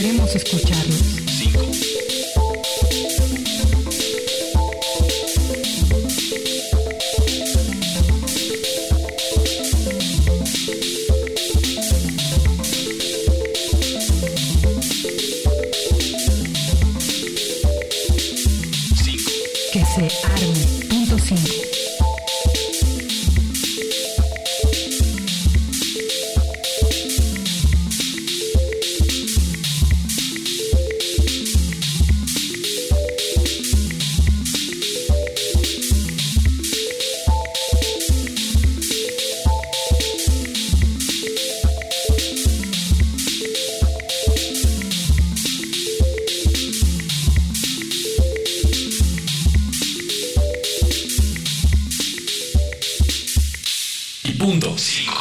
Queremos escucharlos. 5. Que se arme. Punto 5. Punto 5.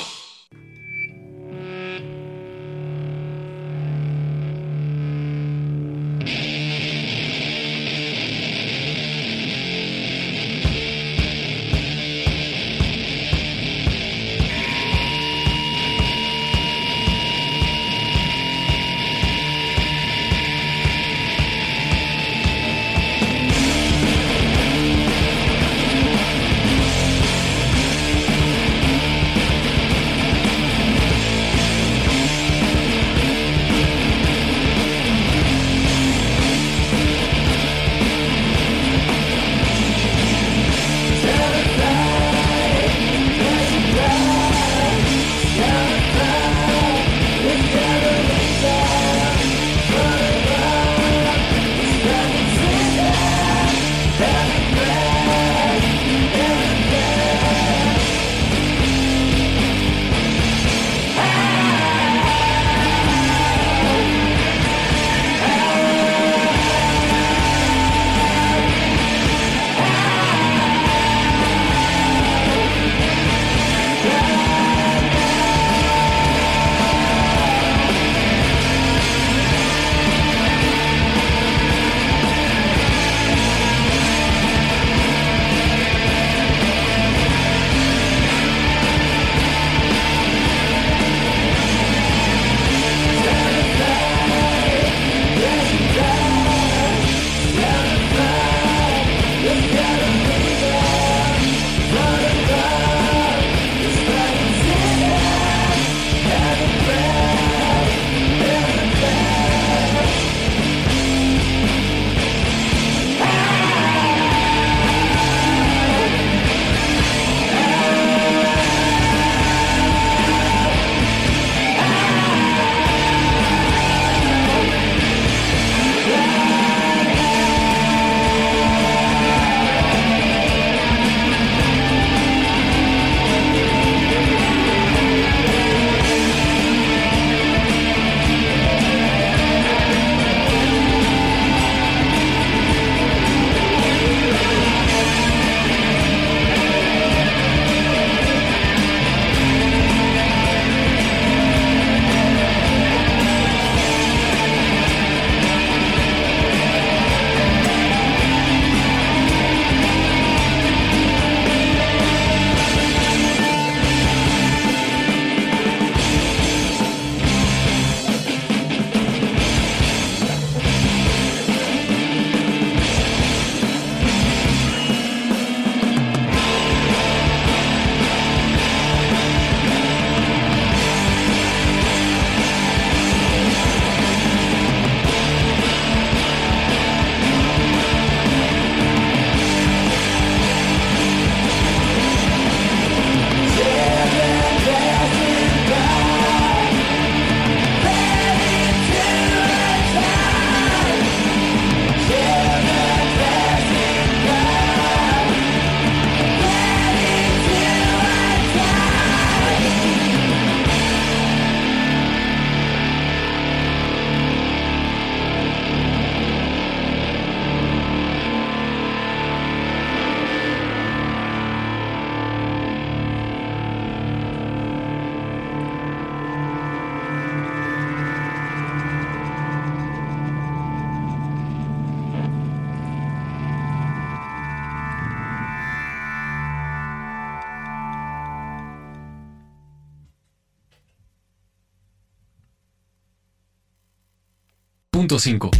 90.5.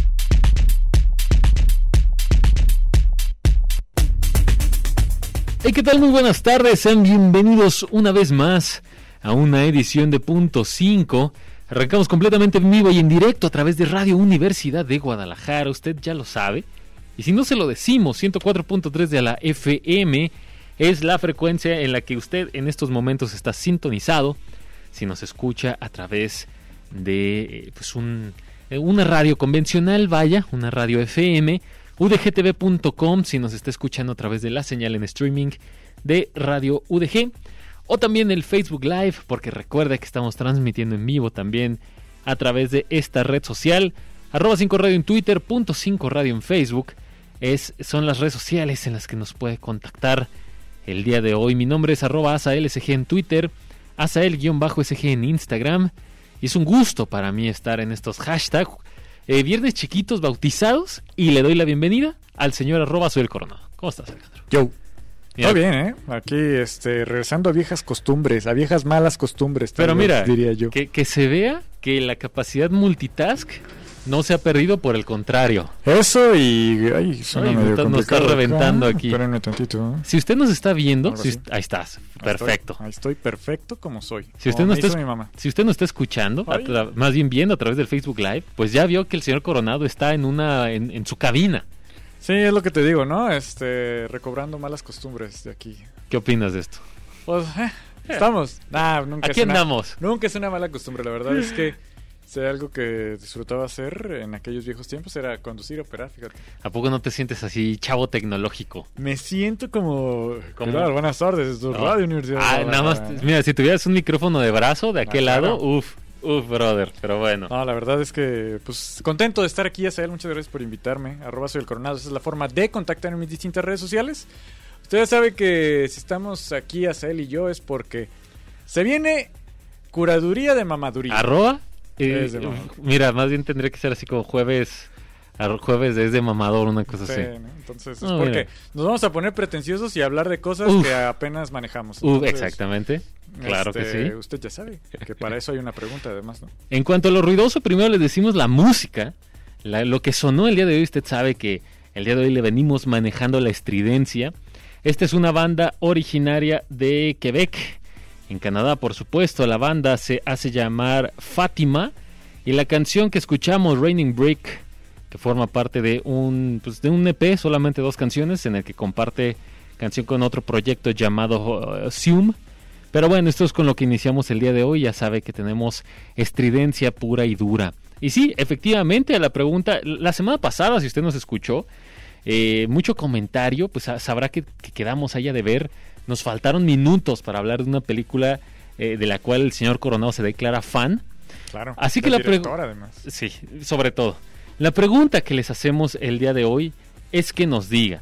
Hey, ¿qué tal? Muy buenas tardes, sean bienvenidos una vez más a una edición de Punto 5. Arrancamos completamente en vivo y en directo a través de Radio Universidad de Guadalajara, usted ya lo sabe. Y si no se lo decimos, 104.3 de la FM es la frecuencia en la que usted en estos momentos está sintonizado. Si nos escucha a través de una radio convencional, vaya, una radio FM, udgtv.com, si nos está escuchando a través de la señal en streaming de Radio UDG, o también el Facebook Live, porque recuerda que estamos transmitiendo en vivo también a través de esta red social, @5radio en Twitter, .5radio en Facebook, son las redes sociales en las que nos puede contactar el día de hoy. Mi nombre es @asaelsg en Twitter, asael_sg en Instagram, y es un gusto para mí estar en estos hashtags, viernes chiquitos bautizados, y le doy la bienvenida al señor @soyelcoronado. ¿Cómo estás, Alejandro? Yo. Mira, Todo bien, Aquí, regresando a viejas costumbres, a viejas malas costumbres. pero mira, diría yo. que se vea que la capacidad multitask no se ha perdido, por el contrario. Eso y... Ay, suena Ay, medio nos está complicado reventando acá. aquí. Espérenme tantito, Si usted nos está viendo, Ahora sí. ahí estás, Ahí perfecto. estoy perfecto como soy. Si usted, Como no me está, hizo mi mamá. si usted nos está escuchando, Ay. más bien viendo a través del Facebook Live, pues ya vio que el señor Coronado está en su cabina. Sí, es lo que te digo, ¿no? Recobrando malas costumbres de aquí. ¿Qué opinas de esto? Pues, estamos. Nunca Aquí andamos. Nunca es una mala costumbre, la verdad es que si hay algo que disfrutaba hacer en aquellos viejos tiempos era conducir, operar, fíjate. ¿A poco no te sientes así chavo tecnológico? Me siento como... ¿Cómo? Claro, buenas tardes, es tu No. Radio Universidad. de Nada más, Guadalajara. mira, si tuvieras un micrófono de brazo de aquel claro. lado, uf, brother, pero bueno. No, la verdad es que, pues, contento de estar aquí, Asael, muchas gracias por invitarme. @soyelcoronado, esa es la forma de contactar en mis distintas redes sociales. Ustedes saben que si estamos aquí, Asael y yo, es porque se viene curaduría de mamaduría. ¿Arroba? Es de mamador. Mira, más bien tendría que ser así como jueves es de mamador, una cosa Sí, así. ¿no? Entonces, es No, porque mira. nos vamos a poner pretenciosos y hablar de cosas Uf. que apenas manejamos. Entonces, Exactamente, claro que sí. Usted ya sabe que para eso hay una pregunta, además, ¿no? En cuanto a lo ruidoso, primero les decimos la música. Lo que sonó el día de hoy, usted sabe que el día de hoy le venimos manejando la estridencia. Esta es una banda originaria de Quebec, en Canadá, por supuesto. La banda se hace llamar Fátima, y la canción que escuchamos, Raining Brick, que forma parte de un EP, solamente 2 canciones, en el que comparte canción con otro proyecto llamado Zoom. Pero bueno, esto es con lo que iniciamos el día de hoy. Ya sabe que tenemos estridencia pura y dura. Y sí, efectivamente, a la pregunta, la semana pasada, si usted nos escuchó, mucho comentario, pues sabrá que quedamos allá de ver. Nos faltaron minutos para hablar de una película de la cual el señor Coronado se declara fan. Claro. Así que el la director, además. Sí, sobre todo. La pregunta que les hacemos el día de hoy es que nos diga,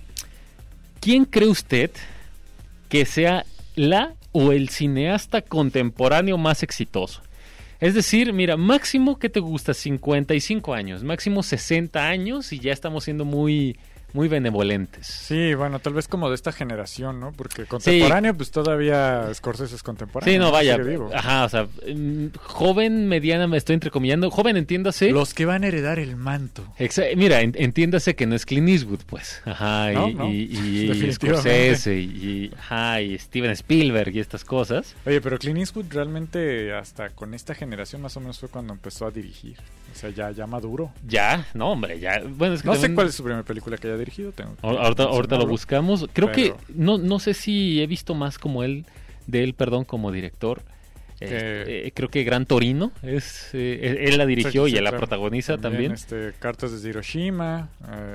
¿quién cree usted que sea la o el cineasta contemporáneo más exitoso? Es decir, mira, máximo, ¿qué te gusta? 55 años, máximo 60 años, y ya estamos siendo muy benevolentes. Sí, bueno, tal vez como de esta generación, ¿no? Porque contemporáneo, pues todavía Scorsese es contemporáneo. Sí, no, vaya. Sigue vivo. Ajá, o sea, joven, mediana, me estoy entrecomillando. Joven, entiéndase. Los que van a heredar el manto. Mira, entiéndase que no es Clint Eastwood, pues. Ajá, No, y definitivamente. Scorsese, y Steven Spielberg y estas cosas. Oye, pero Clint Eastwood realmente hasta con esta generación más o menos fue cuando empezó a dirigir. O sea, ya maduro. Ya, no, hombre, ya. Bueno, es que No sé también- cuál es su primera película que haya dirigido. Ahorita lo mencionarlo. buscamos. Creo Pero- que no sé si he visto más como él como director. Creo que Gran Torino él la dirigió Sí, y él la claro. protagoniza también. Cartas desde Hiroshima.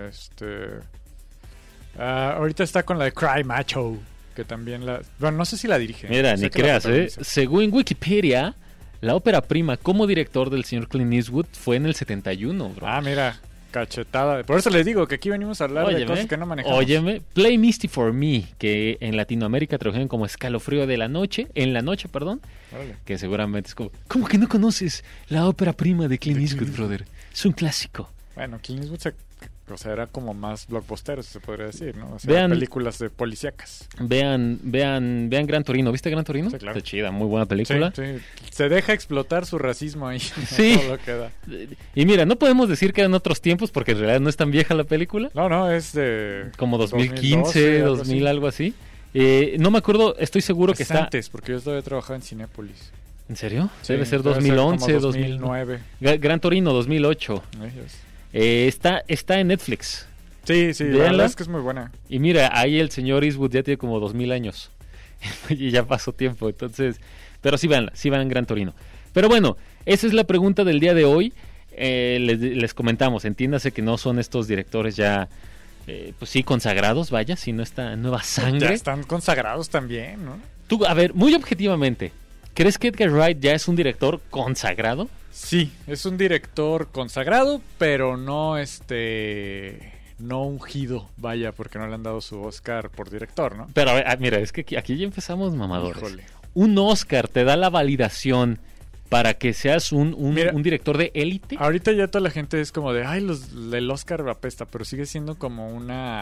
Ahorita está con la de Cry Macho, que también la... Bueno, no sé si la dirige. Mira, Sé ni que la creas, protagoniza. según Wikipedia, la ópera prima como director del señor Clint Eastwood fue en el 71, bro. Ah, mira, cachetada. Por eso les digo que aquí venimos a hablar de cosas que no manejamos. Óyeme, Play Misty for Me, que en Latinoamérica tradujeron como Escalofrío de la Noche, perdón, Órale. que seguramente es como, ¿cómo que no conoces la ópera prima de Clint Eastwood, brother? Es un clásico. Bueno, Clint Eastwood O sea, era como más blockbuster, se podría decir, ¿no? O sea, Vean- películas de policíacas. Vean Gran Torino. ¿Viste Gran Torino? Sí, claro. Está chida, muy buena película. Sí, sí. Se deja explotar su racismo ahí. Sí. Todo lo que da. Y mira, no podemos decir que eran otros tiempos porque en realidad no es tan vieja la película. No, es de... Como 2015, 2012, algo 2000, así. algo así. No me acuerdo, estoy seguro que Es está... antes, porque yo todavía trabajaba en Cinépolis. ¿En serio? Sí, Debe ser como 2011, 2009. Gran Torino, 2008. Ellos. Está en Netflix. Sí, la Véanla. verdad es que es muy buena. Y mira, ahí el señor Eastwood ya tiene como 2000 años. Y ya pasó tiempo, entonces... Pero sí vean Gran Torino. Pero bueno, esa es la pregunta del día de hoy. Les comentamos, entiéndase que no son estos directores ya... pues sí, consagrados, vaya, sino esta nueva Ya sangre. están consagrados también, ¿no? Tú, a ver, muy objetivamente, ¿crees que Edgar Wright ya es un director consagrado? Sí, es un director consagrado, pero no no ungido, vaya, porque no le han dado su Oscar por director, ¿no? Pero a ver, mira, es que aquí ya empezamos mamadores. Híjole. Un Oscar te da la validación para que seas Mira, un director de élite. Ahorita ya toda la gente es como de, ay, el Oscar apesta, pero sigue siendo como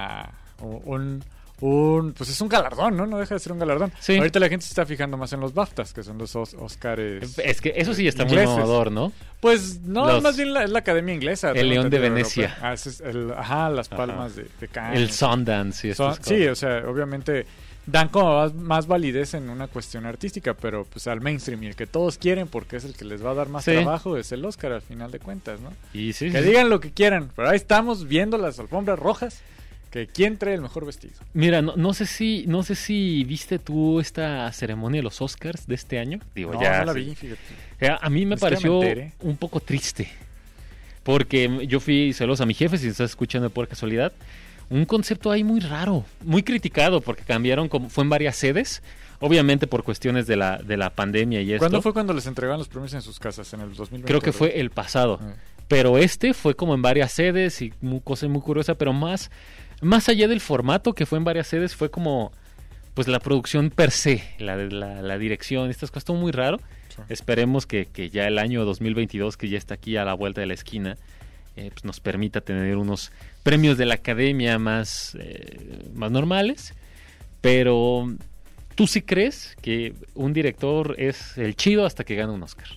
pues es un galardón, ¿no? No deja de ser un galardón. Sí. Ahorita la gente se está fijando más en los BAFTAs, que son los Oscars. Es que eso sí está ingleses. muy mamador, ¿no? Pues no, Los- más bien es la Academia Inglesa. El tengo León de entendido, Venecia. europea. Ese es las palmas de Cannes. El Sundance y estas Sí, cosas. o sea, obviamente dan como más validez en una cuestión artística, pero pues al mainstream y el que todos quieren porque es el que les va a dar más Sí. trabajo es el Oscar al final de cuentas, ¿no? Y sí, Que sí. digan lo que quieran, pero ahí estamos viendo las alfombras rojas, que quién trae el mejor vestido. Mira, no sé si viste tú esta ceremonia de los Oscars de este año. Digo, No, ya. no la sí. vi, fíjate. A mí me Ni siquiera pareció me enteré. un poco triste. Porque yo fui celoso a mi jefe, si estás escuchando por casualidad. Un concepto ahí muy raro, muy criticado, porque cambiaron, fue en varias sedes. Obviamente por cuestiones de la pandemia y esto. ¿Cuándo fue cuando les entregaban los premios en sus casas? ¿En el 2020? Creo que fue el pasado. Eh. Pero fue como en varias sedes y cosa muy curiosa, pero más allá del formato que fue en varias sedes, fue como pues la producción per se, la dirección, estas cosas, todo muy raro. Sí. Esperemos que ya el año 2022, que ya está aquí a la vuelta de la esquina, pues nos permita tener unos premios de la academia más normales. Pero, ¿tú sí crees que un director es el chido hasta que gana un Oscar?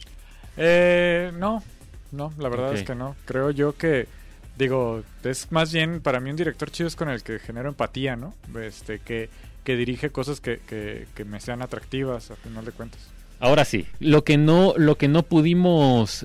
No, la verdad Ok. es que no. Creo yo que, digo, es más bien para mí un director chido es con el que genero empatía, ¿no? Que dirige cosas que me sean atractivas a final de cuentas. Ahora sí, lo que no pudimos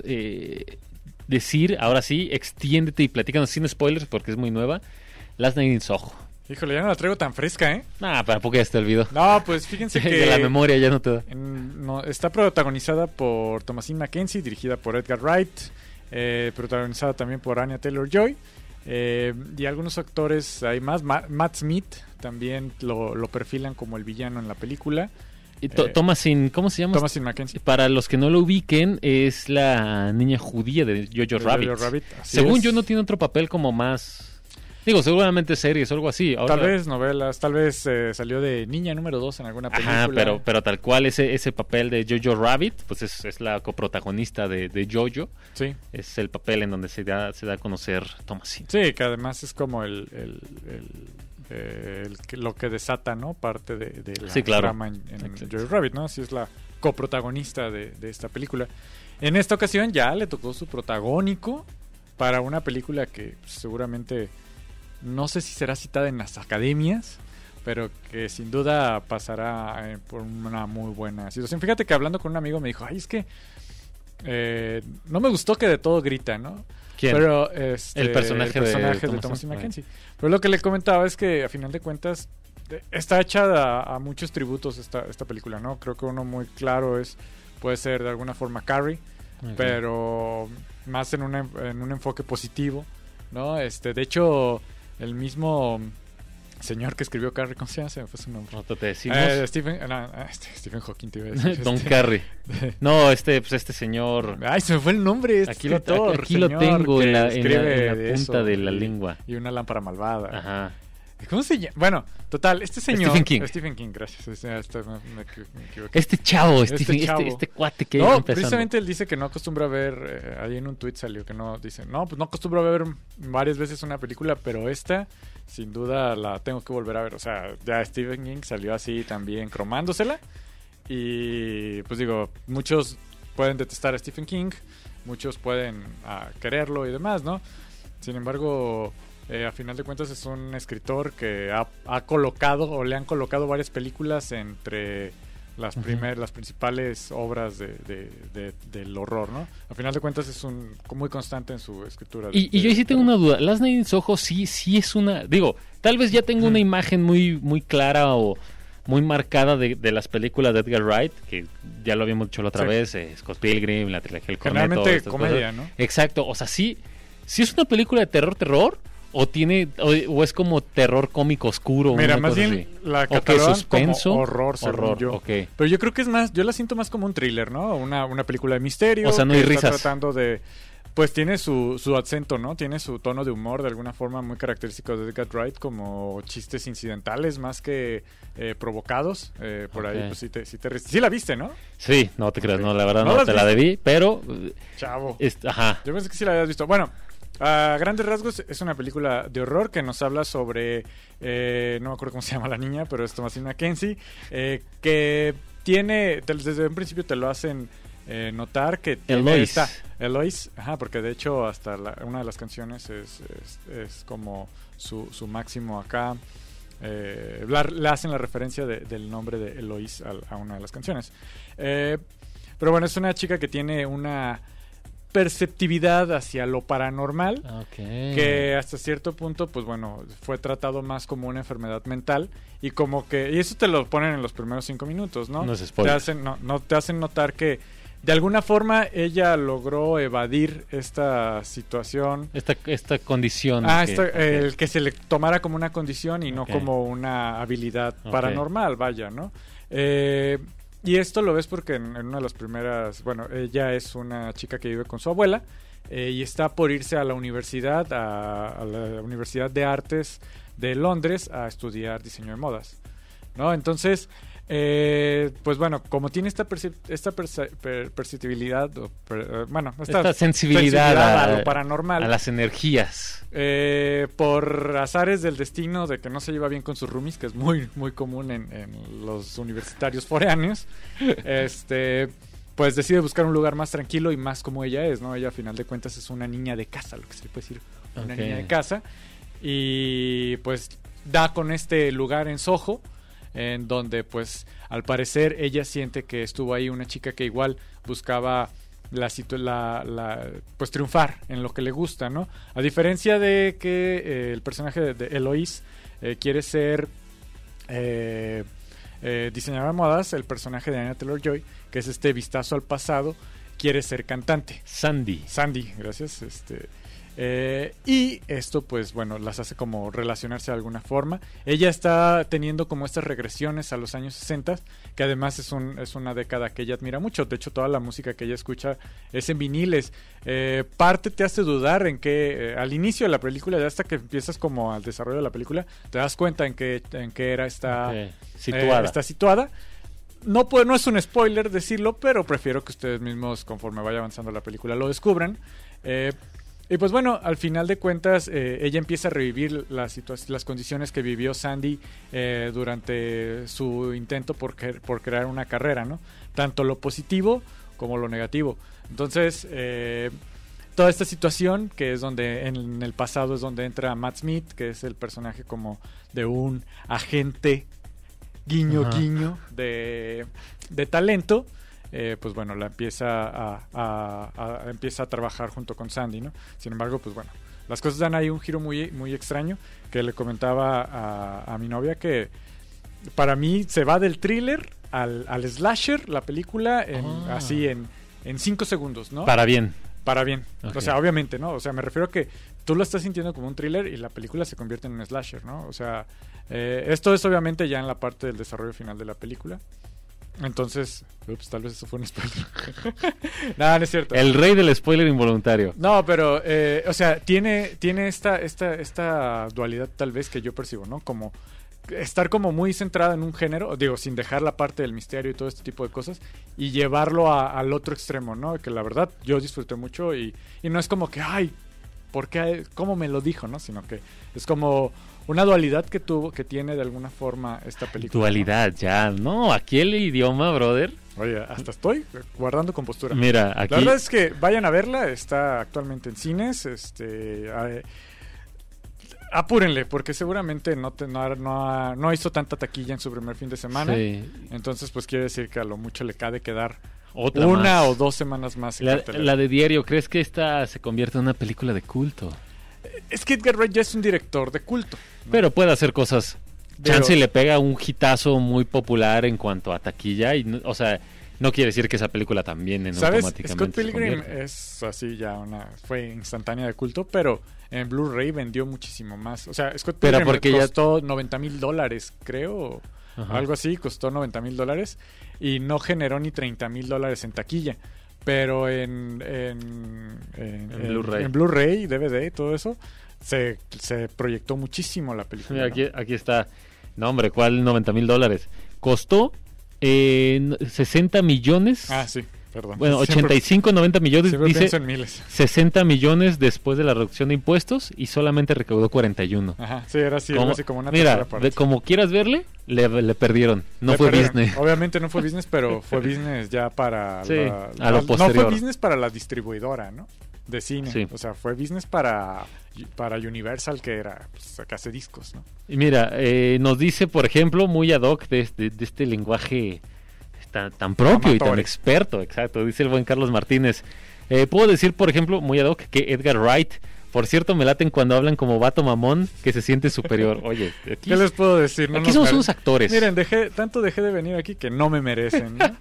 decir, ahora sí, extiéndete y platícanos sin spoilers porque es muy nueva. Last Night in Soho. Híjole, ya no la traigo tan fresca, ¿eh? ¿Para poco ya se te olvidó? No, pues fíjense que... De la memoria ya no te da. Está protagonizada por Thomasine Mackenzie, dirigida por Edgar Wright, protagonizada también por Anya Taylor-Joy, y algunos actores hay más. Matt Smith también lo perfilan como el villano en la película. Y Thomasine, ¿cómo se llama? Thomasine Mackenzie. Para los que no lo ubiquen, es la niña judía de Jojo Rabbit. Jojo Rabbit, así Según es. yo, no tiene otro papel como más... Digo, seguramente series o algo así. Ahora... Tal vez novelas, tal vez salió de niña número 2 en alguna película. Ajá, pero tal cual ese papel de Jojo Rabbit, pues es la coprotagonista de Jojo. Sí, Es el papel en donde se da a conocer Thomasine. sí, que además es como lo que desata, ¿no? Parte de la Sí, claro. trama en Exacto. Jojo Rabbit, ¿no? Así es la coprotagonista de esta película. En esta ocasión ya le tocó su protagónico para una película que seguramente no sé si será citada en las academias, pero que sin duda pasará por una muy buena situación. Fíjate que hablando con un amigo me dijo, ay, es que no me gustó que de todo grita, ¿no? ¿Quién? Pero El personaje de Thomasine Thomasine Mackenzie. Pero lo que le comentaba es que a final de cuentas está hecha a muchos tributos esta película, ¿no? Creo que uno muy claro puede ser de alguna forma Carrie, Ok. pero más en un enfoque positivo, ¿no? De hecho, el mismo señor que escribió Carrie, ¿cómo se llama? Se me fue su nombre. Nosotros te decimos Stephen Hawking te iba a decir. Don Carrie. No, este señor... Ay, se me fue el nombre. Aquí lo escritor, aquí lo señor tengo que en la escribe punta eso, de la lengua. Y una lámpara malvada. Ajá. ¿Cómo se llama? Bueno, total, este señor... Stephen King. Gracias. Me equivoqué. Este chavo, chavo. este cuate que No, iba empezando. precisamente él dice que no acostumbra a ver, ahí en un tweet salió que no, dice, no, pues no acostumbro a ver varias veces una película, pero esta, sin duda, la tengo que volver a ver. O sea, ya Stephen King salió así también cromándosela. Y pues digo, muchos pueden detestar a Stephen King, muchos pueden quererlo y demás, ¿no? Sin embargo... a final de cuentas es un escritor que ha colocado o le han colocado varias películas entre las principales obras del horror, ¿no? A final de cuentas es muy constante en su escritura. Y yo sí tengo una duda. Last Night in Soho sí es una... Digo, tal vez ya tengo una imagen muy, muy clara o muy marcada de las películas de Edgar Wright, que ya lo habíamos dicho la otra vez, Scott Pilgrim, la trilogía del Corneto. Generalmente comedia, ¿no? Exacto. O sea, sí es una película de terror... O es como terror cómico oscuro. Mira, una más bien así. la catalogan suspenso, como horror, yo. Okay. Pero yo creo que es más, yo la siento más como un thriller, ¿no? Una película de misterio. O sea, no hay risas. Está tratando de... Pues tiene su acento, ¿no? Tiene su tono de humor de alguna forma muy característico de Edgar Wright, como chistes incidentales más que provocados. Por ahí, pues sí la viste, ¿no? Sí, no te creas, no, la verdad no te la debí, pero... Chavo. Ajá. Yo pensé que sí la habías visto. Bueno... A grandes rasgos es una película de horror que nos habla sobre, no me acuerdo cómo se llama la niña, pero es Thomasina Mackenzie, que tiene, desde un principio te lo hacen notar que Eloise, ajá, porque de hecho hasta una de las canciones es como su máximo acá, le hacen la referencia del nombre de Eloise a una de las canciones. Pero bueno, es una chica que tiene una perceptividad hacia lo paranormal, que hasta cierto punto, pues bueno, fue tratado más como una enfermedad mental y eso te lo ponen en los primeros 5 minutos, ¿no? No es spoiler. Te hacen notar que de alguna forma ella logró evadir esta situación, esta condición, el que se le tomara como una condición y no como una habilidad paranormal, vaya, ¿no? Y esto lo ves porque en una de las primeras... Bueno, ella es una chica que vive con su abuela y está por irse a la universidad, a la Universidad de Artes de Londres a estudiar diseño de modas, ¿no? Entonces, pues bueno, como tiene esta perceptibilidad, esta sensibilidad a lo paranormal, a las energías, por azares del destino de que no se lleva bien con sus roomies, que es muy muy común en los universitarios foráneos, pues decide buscar un lugar más tranquilo y más como ella es, ¿no? Ella a final de cuentas es una niña de casa, lo que se le puede decir, una niña de casa, y pues da con este lugar en Soho, en donde pues al parecer ella siente que estuvo ahí una chica que igual buscaba pues triunfar en lo que le gusta, ¿no? A diferencia de que el personaje de Eloise quiere ser diseñadora de modas, el personaje de Anya Taylor-Joy, que es este vistazo al pasado, quiere ser cantante. Sandy, gracias. Y esto pues bueno las hace como relacionarse de alguna forma. Ella está teniendo como estas regresiones a los años 60, que además es una década que ella admira mucho. De hecho toda la música que ella escucha es en viniles. Parte te hace dudar en que al inicio de la película, ya hasta que empiezas como al desarrollo de la película, te das cuenta en qué era está situada. No es un spoiler decirlo, pero prefiero que ustedes mismos, conforme vaya avanzando la película, lo descubran. Y pues bueno, al final de cuentas, ella empieza a revivir las condiciones que vivió Sandy durante su intento por crear una carrera, ¿no? Tanto lo positivo como lo negativo. Entonces, toda esta situación, que es donde en el pasado es donde entra Matt Smith, que es el personaje como de un agente guiño de talento, pues bueno, la empieza empieza a trabajar junto con Sandy, ¿no? Sin embargo, pues bueno, las cosas dan ahí un giro muy, muy extraño, que le comentaba a mi novia que para mí se va del thriller al slasher, la película, así en 5 segundos, ¿no? Para bien. Okay. O sea, obviamente, ¿no? O sea, me refiero a que tú lo estás sintiendo como un thriller y la película se convierte en un slasher, ¿no? O sea, esto es obviamente ya en la parte del desarrollo final de la película. Entonces, tal vez eso fue un spoiler. No, no es cierto. El rey del spoiler involuntario. No, pero, o sea, tiene esta dualidad tal vez que yo percibo, ¿no? Como estar como muy centrada en un género, digo, sin dejar la parte del misterio y todo este tipo de cosas, y llevarlo al otro extremo, ¿no? Que la verdad yo disfruté mucho y no es como que, ay, ¿por qué? ¿Cómo me lo dijo, no? Sino que es como una dualidad que tiene de alguna forma esta película. Dualidad, ¿no? Ya, no, aquí el idioma, brother. Oye, hasta estoy guardando compostura. Mira, aquí... La verdad es que vayan a verla, está actualmente en cines, apúrenle, porque seguramente no hizo tanta taquilla en su primer fin de semana. Sí. Entonces, pues quiere decir que a lo mucho le ha de quedar Otra una más. o 2 semanas más. En cartelera. La de Diario, ¿crees que esta se convierte en una película de culto? Es que Edgar Wright ya es un director de culto, ¿no? Pero puede hacer cosas. Pero- Chance le pega un hitazo muy popular en cuanto a taquilla. Y, o sea, no quiere decir que esa película también ¿Sabes? automáticamente Scott se Pilgrim convierta. es así ya fue instantánea de culto, pero en Blu-ray vendió muchísimo más. O sea, Scott Pero Pilgrim porque ya- costó $90,000, creo, Ajá. algo así, costó $90,000 y no generó ni $30,000 en taquilla. Pero en Blu-ray. en Blu-ray, DVD, todo eso, se proyectó muchísimo la película. Mira, ¿no? aquí está. No, hombre, ¿cuál $90,000? Costó 60 millones. Ah, sí, perdón. Bueno, Siempre- 85, 90 millones. siempre Dice pienso en miles. 60 millones después de la reducción de impuestos y solamente recaudó 41. Ajá, sí, era así, algo así como una mira, tercera parte. como quieras verle, le perdieron. No Le fue perdieron. Disney. Obviamente no fue business, pero fue business ya para Sí, la, a lo no posterior. fue business para la distribuidora, ¿no? De cine. Sí. O sea, fue business para Universal, que era, pues, que hace discos, ¿no? Y mira, nos dice, por ejemplo, muy ad hoc de este lenguaje tan propio y tan Amatore. experto, exacto, dice el buen Carlos Martínez. Puedo decir, por ejemplo, muy ad hoc, que Edgar Wright, por cierto, me laten cuando hablan como vato mamón, que se siente superior. Oye, aquí, ¿Qué les puedo decir? No aquí nos somos mere- unos actores. Miren, dejé de venir aquí que no me merecen, ¿no?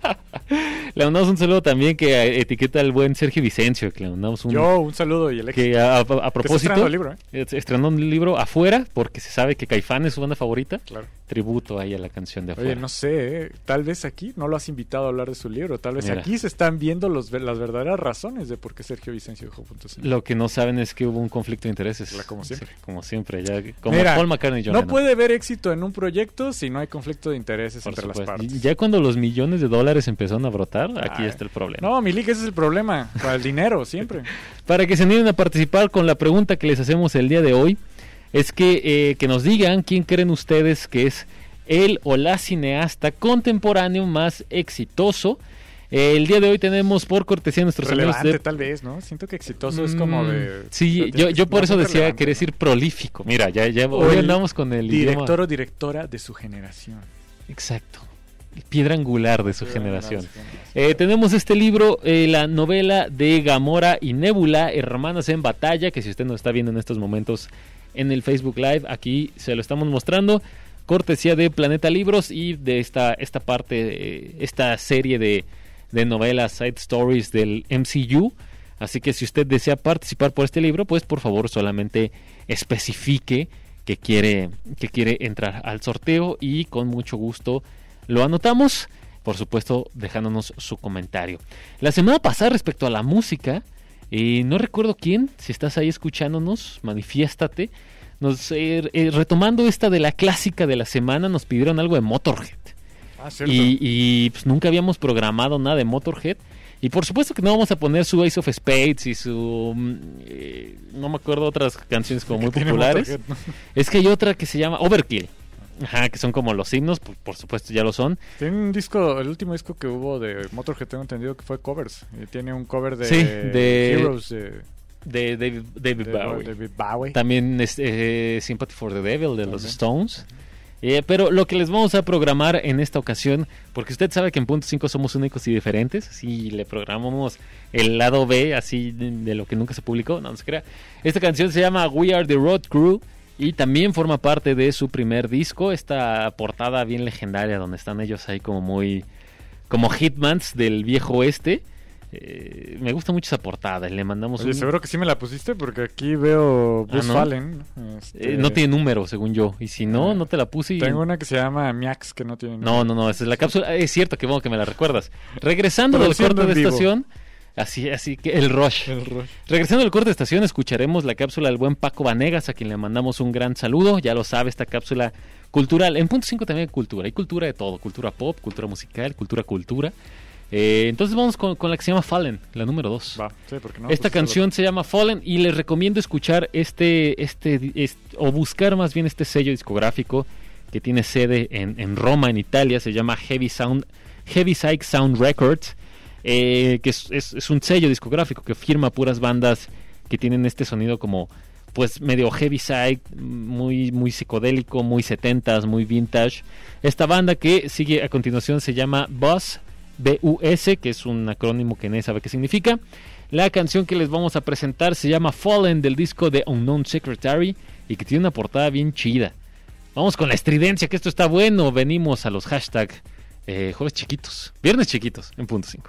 Le mandamos un saludo también que etiqueta al buen Sergio Vicencio, que le mandamos un... Yo, un saludo y el éxito. que a Que está propósito, estrenando el libro, ¿eh? estrenó un libro afuera, porque se sabe que Caifán es su banda favorita. Claro. Tributo ahí a la canción de afuera. Oye, no sé, tal vez aquí no lo has invitado a hablar de su libro, tal vez Mira. aquí se están viendo las verdaderas razones de por qué Sergio Vicencio dejó Puntos. Lo que no saben es que hubo un conflicto de intereses. Como siempre. Sí, como siempre, ya como Mira, Paul McCartney y John no Lennon. puede haber éxito en un proyecto si no hay conflicto de intereses Por entre las supuesto. partes. Ya cuando los millones de dólares empezaron a brotar, aquí Ay. está el problema. No, Milik, ese es el problema. Para el dinero, siempre. Para que se animen a participar con la pregunta que les hacemos el día de hoy, es que nos digan quién creen ustedes que es el o la cineasta contemporáneo más exitoso. El día de hoy tenemos por cortesía de nuestros amigos Relevante, de... tal vez, ¿no? Siento que exitoso es como de... Sí, tiene yo que por ser eso decía, relevante, quería ¿no? decir prolífico. Mira, ya O hoy el andamos con el Director idioma... o directora de su generación. Exacto. Piedra angular de su Sí, generación. de su generación. Tenemos este libro, la novela de Gamora y Nebula, Hermanas en Batalla, que si usted nos está viendo en estos momentos en el Facebook Live, aquí se lo estamos mostrando, cortesía de Planeta Libros y de esta parte, esta serie de novelas, side stories del MCU. Así que si usted desea participar por este libro, pues por favor solamente especifique que quiere entrar al sorteo y con mucho gusto lo anotamos, por supuesto dejándonos su comentario. La semana pasada respecto a la música, no recuerdo quién, si estás ahí escuchándonos, manifiéstate. Retomando esta de la clásica de la semana, nos pidieron algo de Motorhead. Ah, cierto. Y pues nunca habíamos programado nada de Motorhead. Y por supuesto que no vamos a poner su Ace of Spades y su... no me acuerdo otras canciones como muy Tiene populares. Motorhead, ¿no? Es que hay otra que se llama Overkill. Ajá, que son como los himnos, por supuesto ya lo son. Tiene un disco, el último disco que hubo de Motorhead, tengo entendido que fue covers. Tiene un cover de, Sí, de Heroes De David Bowie. David Bowie. También Sympathy for the Devil de los También. Stones. Pero lo que les vamos a programar en esta ocasión, porque usted sabe que en Punto 5 somos únicos y diferentes, si le programamos el lado B así de lo que nunca se publicó, no se crea. Esta canción se llama We Are the Road Crew y también forma parte de su primer disco, esta portada bien legendaria donde están ellos ahí como muy como hitmans del viejo oeste. Me gusta mucho esa portada. Le mandamos Oye, seguro que sí me la pusiste porque aquí veo Buzz ¿no? Fallen. No tiene número, según yo. Y si no te la puse. Tengo una que se llama Miax que no tiene número. No, esa es la cápsula. Es cierto, que bueno que me la recuerdas. Regresando del Produciendo corte de en vivo. estación. Así que el rush. Regresando del corte de estación, escucharemos la cápsula del buen Paco Vanegas, a quien le mandamos un gran saludo. Ya lo sabe, esta cápsula cultural. En punto 5 también hay cultura. Hay cultura de todo. Cultura pop, cultura musical, cultura. Entonces vamos con la que se llama Fallen, la número 2. Va, sí, porque no. Esta canción se llama Fallen y les recomiendo escuchar o buscar más bien este sello discográfico que tiene sede en Roma, en Italia. Se llama Heavy Psych Sound Records, que es un sello discográfico que firma puras bandas que tienen este sonido como pues medio heavy psych, muy psicodélico, muy 70s, muy vintage. Esta banda que sigue a continuación se llama Buzz, B-U-S, que es un acrónimo que nadie sabe qué significa. La canción que les vamos a presentar se llama Fallen, del disco de Unknown Secretary, y que tiene una portada bien chida. Vamos con la estridencia, que esto está bueno. Venimos a los hashtag jueves chiquitos, viernes chiquitos, en punto 5.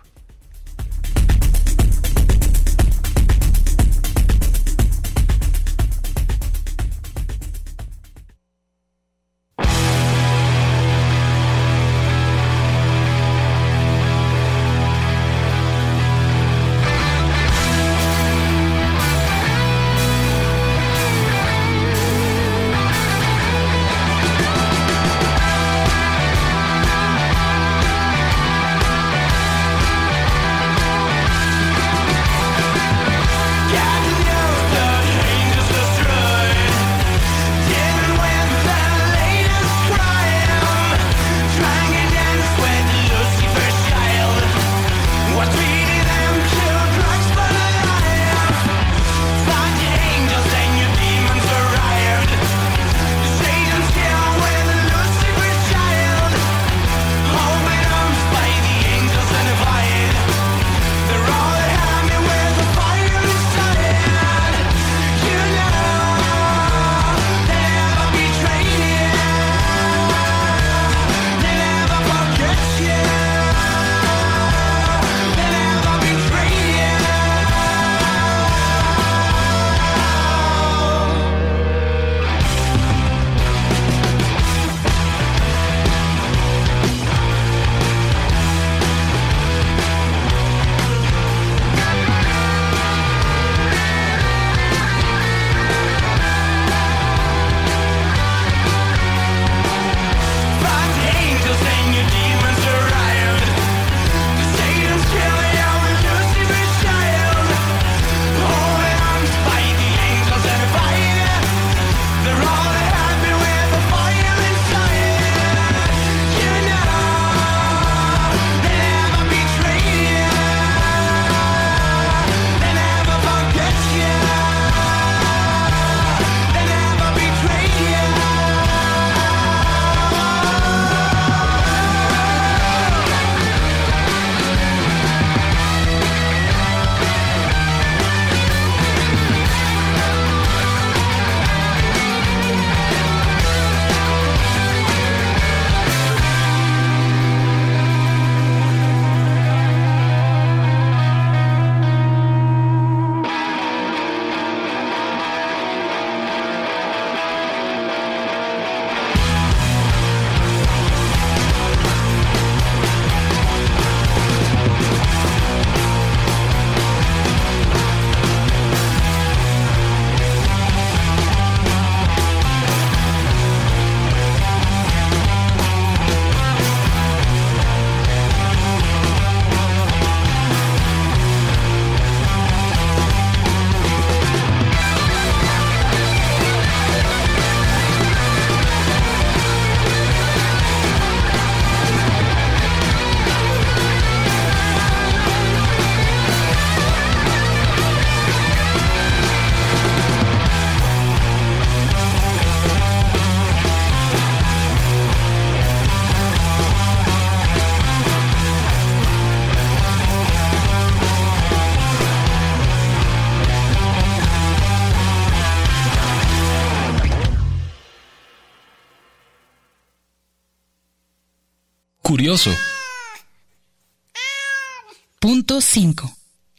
Curioso. Punto 5.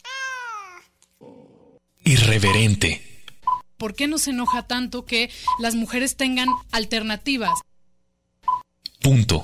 Irreverente. ¿Por qué nos enoja tanto que las mujeres tengan alternativas? Punto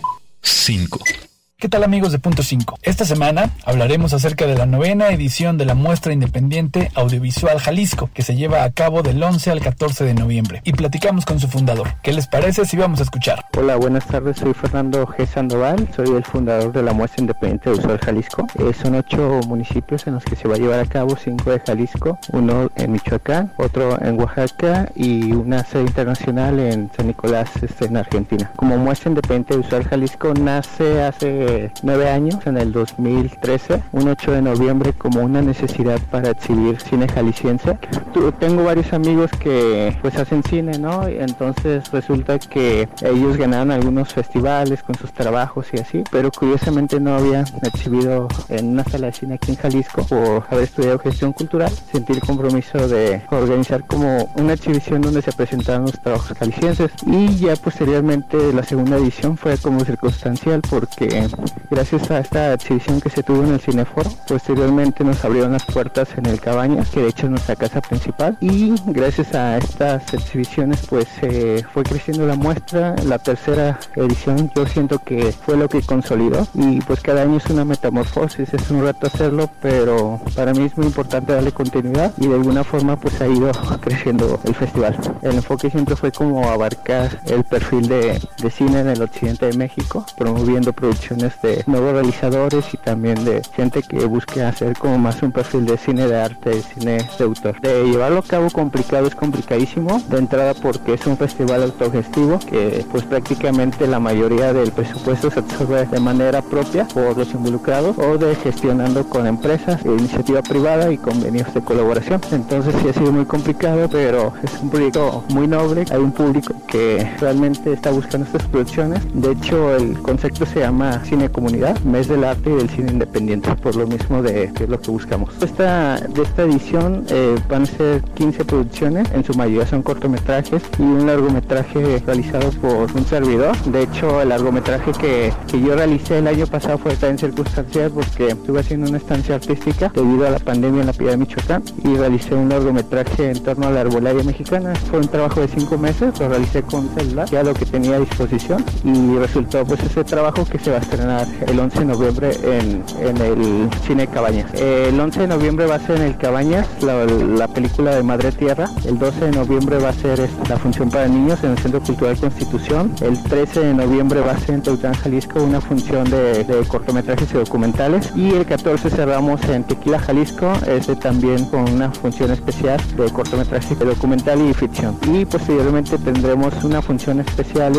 5. ¿Qué tal, amigos de Punto 5? Esta semana hablaremos acerca de la 9ª edición de la Muestra Independiente Audiovisual Jalisco, que se lleva a cabo del 11 al 14 de noviembre, y platicamos con su fundador. ¿Qué les parece si vamos a escuchar? Hola, buenas tardes, soy Fernando G. Sandoval, soy el fundador de la Muestra Independiente Audiovisual Jalisco. Son 8 municipios en los que se va a llevar a cabo, 5 de Jalisco, uno en Michoacán, otro en Oaxaca y una sede internacional en San Nicolás, en Argentina. Como Muestra Independiente Audiovisual Jalisco nace hace 9 años, en el 2013, un 8 de noviembre, como una necesidad para exhibir cine jalisciense. Tengo varios amigos que pues hacen cine, ¿no? Entonces resulta que ellos ganaron algunos festivales con sus trabajos y así, pero curiosamente no habían exhibido en una sala de cine aquí en Jalisco. Por haber estudiado gestión cultural, sentí el compromiso de organizar como una exhibición donde se presentaran los trabajos jaliscienses, y ya posteriormente la segunda edición fue como circunstancial porque gracias a esta exhibición que se tuvo en el Cineforo, posteriormente nos abrieron las puertas en el Cabañas, que de hecho es nuestra casa principal, y gracias a estas exhibiciones pues fue creciendo la muestra. La tercera edición yo siento que fue lo que consolidó, y pues cada año es una metamorfosis, es un reto hacerlo, pero para mí es muy importante darle continuidad, y de alguna forma pues ha ido creciendo el festival. El enfoque siempre fue como abarcar el perfil de cine en el occidente de México, promoviendo producciones de nuevos realizadores y también de gente que busque hacer como más un perfil de cine de arte, de cine de autor. De llevarlo a cabo complicado, es complicadísimo, de entrada porque es un festival autogestivo que pues prácticamente la mayoría del presupuesto se absorbe de manera propia por los involucrados o de gestionando con empresas, iniciativa privada y convenios de colaboración. Entonces sí ha sido muy complicado, pero es un proyecto muy noble. Hay un público que realmente está buscando estas producciones. De hecho, el concepto se llama Cine Comunidad, Mes del Arte y del Cine Independiente, por lo mismo de que es lo que buscamos. De esta edición van a ser 15 producciones, en su mayoría son cortometrajes y un largometraje realizado por un servidor. De hecho, el largometraje que yo realicé el año pasado fue también circunstancial porque estuve haciendo una estancia artística debido a la pandemia en la Piedad de Michoacán, y realicé un largometraje en torno a la arbolaria mexicana. Fue un trabajo de 5 meses, lo realicé con celular, ya lo que tenía a disposición, y resultó pues ese trabajo que se va a estrenar el 11 de noviembre en el Cine Cabañas. El 11 de noviembre va a ser en el Cabañas la película de Madre Tierra. El 12 de noviembre va a ser la función para niños en el Centro Cultural Constitución. El 13 de noviembre va a ser en Tehuacán, Jalisco, una función de cortometrajes y documentales. Y el 14 cerramos en Tequila, Jalisco, también con una función especial de cortometraje documental y ficción. Y posteriormente tendremos una función especial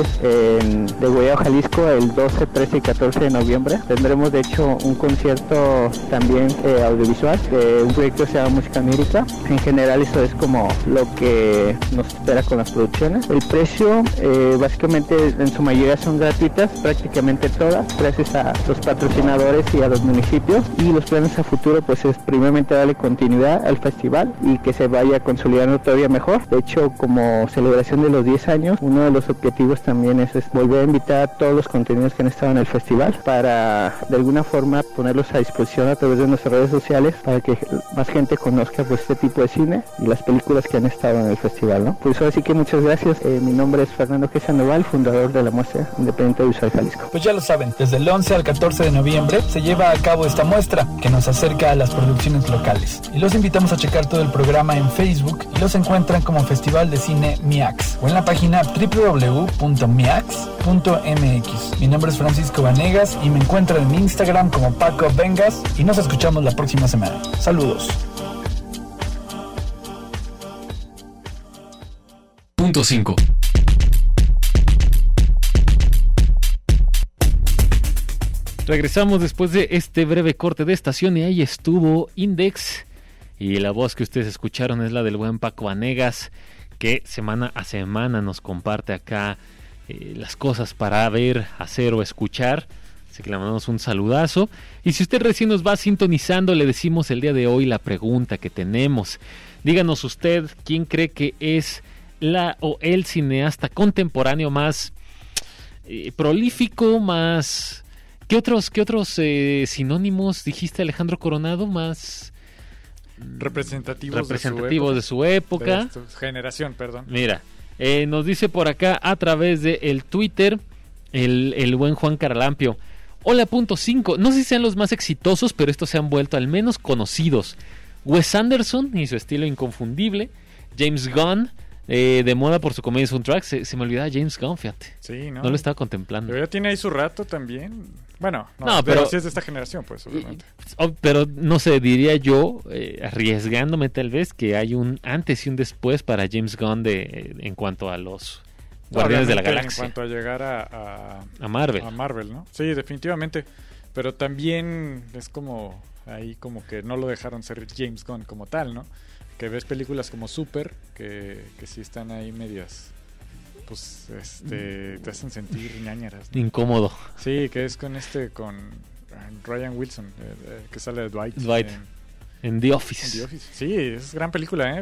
de Guayabo, Jalisco, el 12, 13 y 14 de noviembre. Tendremos de hecho un concierto también audiovisual, un proyecto que se llama Música Onírica. En general eso es como lo que nos espera con las producciones. El precio básicamente en su mayoría son gratuitas, prácticamente todas, gracias a los patrocinadores y a los municipios, y los planes a futuro pues es primeramente darle continuidad al festival y que se vaya consolidando todavía mejor. De hecho, como celebración de los 10 años, uno de los objetivos también es volver a invitar a todos los contenidos que han estado en el festival para de alguna forma ponerlos a disposición a través de nuestras redes sociales para que más gente conozca pues este tipo de cine y las películas que han estado en el festival, ¿no? Pues así que muchas gracias. Mi nombre es Fernando G. Sandoval, fundador de la Muestra Independiente Audiovisual Jalisco. Pues ya lo saben, desde el 11 al 14 de noviembre se lleva a cabo esta muestra que nos acerca a las producciones locales. Y los invitamos a checar todo el programa en Facebook, y los encuentran como Festival de Cine MIAX o en la página www.miax.mx. Mi nombre es Francisco Vanegas y me encuentran en Instagram como Paco Vengas, y nos escuchamos la próxima semana. Saludos. Punto 5. Regresamos después de este breve corte de estación, y ahí estuvo Index, y la voz que ustedes escucharon es la del buen Paco Vanegas, que semana a semana nos comparte acá las cosas para ver, hacer o escuchar. Así que le mandamos un saludazo. Y si usted recién nos va sintonizando, le decimos el día de hoy la pregunta que tenemos. Díganos usted quién cree que es la o el cineasta contemporáneo más prolífico, más ¿Qué otros sinónimos dijiste, Alejandro Coronado? Más Representativos de su época. De su generación, perdón. Mira, nos dice por acá a través de el Twitter el buen Juan Caralampio. Hola, punto 5. No sé si sean los más exitosos, pero estos se han vuelto al menos conocidos. Wes Anderson y su estilo inconfundible. James Gunn, de moda por su comedia soundtrack. Se me olvidaba James Gunn, fíjate. Sí, ¿no? No lo estaba contemplando. Pero ya tiene ahí su rato también. Bueno, pero sí es de esta generación, pues, obviamente. Pero no sé, diría yo, arriesgándome tal vez, que hay un antes y un después para James Gunn en cuanto a los Guardianes de la Galaxia. En cuanto a llegar a Marvel. A Marvel, ¿no? Sí, definitivamente. Pero también es como ahí como que no lo dejaron ser James Gunn como tal, ¿no? Que ves películas como Super, que sí están ahí medias, pues, te hacen sentir ñañaras, ¿no? Incómodo. Sí, que es con Ryan Wilson, que sale de Dwight. En The Office. En The Office. Sí, es gran película, ¿eh?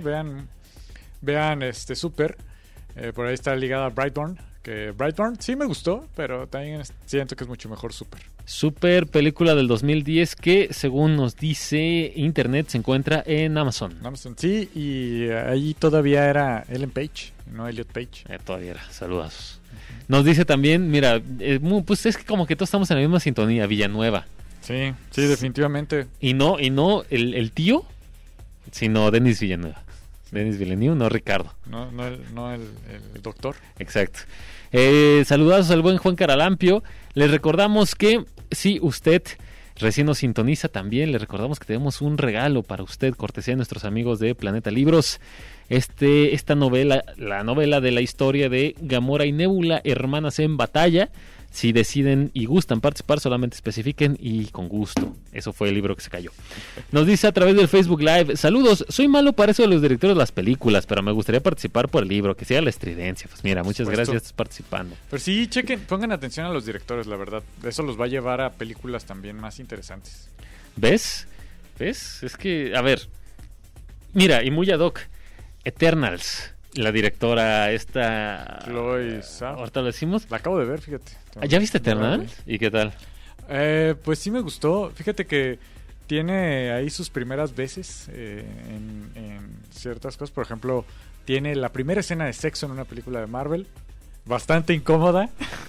Vean Super. Por ahí está ligada a Brightburn. Que Brightburn sí me gustó, pero también siento que es mucho mejor Super. Super, película del 2010 que, según nos dice Internet, se encuentra en Amazon. Sí, y ahí todavía era Ellen Page, no Elliot Page. Todavía era, saludos. Nos dice también, mira, pues es que como que todos estamos en la misma sintonía, Villanueva. Sí, definitivamente. Y no el tío, sino Denis Villanueva. Denis Villeneuve, no Ricardo. No el doctor. Exacto. Saludazos al buen Juan Caralampio. Les recordamos que si usted recién nos sintoniza también, le recordamos que tenemos un regalo para usted, cortesía de nuestros amigos de Planeta Libros. Esta novela, la novela de la historia de Gamora y Nebula, hermanas en batalla. Si deciden y gustan participar, solamente especifiquen y con gusto. Eso fue el libro que se cayó. Nos dice a través del Facebook Live: saludos, soy malo para eso de los directores de las películas, pero me gustaría participar por el libro, que sea la estridencia. Pues mira, muchas gracias, estás participando. Pero sí, pongan atención a los directores, la verdad. Eso los va a llevar a películas también más interesantes. ¿Ves? Es que, a ver, mira, y muy ad hoc, Eternals. La directora Chloe Zhao. Ahorita lo decimos. La acabo de ver, fíjate. ¿Ya viste Eternals? ¿Y qué tal? Pues sí me gustó. Fíjate que tiene ahí sus primeras veces en ciertas cosas. Por ejemplo, tiene la primera escena de sexo en una película de Marvel. Bastante incómoda.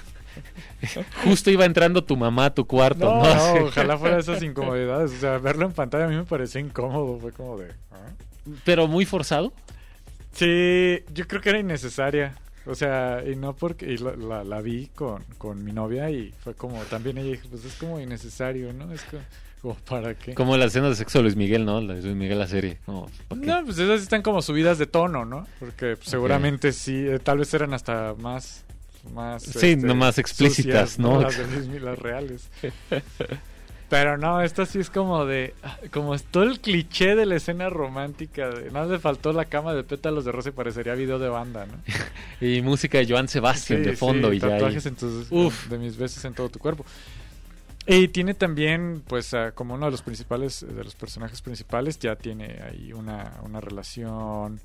Justo iba entrando tu mamá a tu cuarto. No, ojalá fuera esas incomodidades. O sea, verlo en pantalla a mí me pareció incómodo. Fue como de... ¿Pero muy forzado? Sí, yo creo que era innecesaria. O sea, y no porque la vi con mi novia y fue como, también ella dijo, pues es como innecesario, ¿no? Es como ¿para qué? Como la escena de sexo de Luis Miguel, ¿no? La de Luis Miguel, la serie. No, pues esas están como subidas de tono, ¿no? Porque seguramente sí, tal vez eran hasta más sí, no más explícitas, sucias, ¿no? Las reales. Pero no, esta sí es como es todo el cliché de la escena romántica. Nada le faltó la cama de pétalos de rosa y parecería video de banda, ¿no? Y música de Joan Sebastián de fondo. Sí, y tatuajes de mis besos en todo tu cuerpo. Y tiene también, pues, como uno de los personajes principales, ya tiene ahí una relación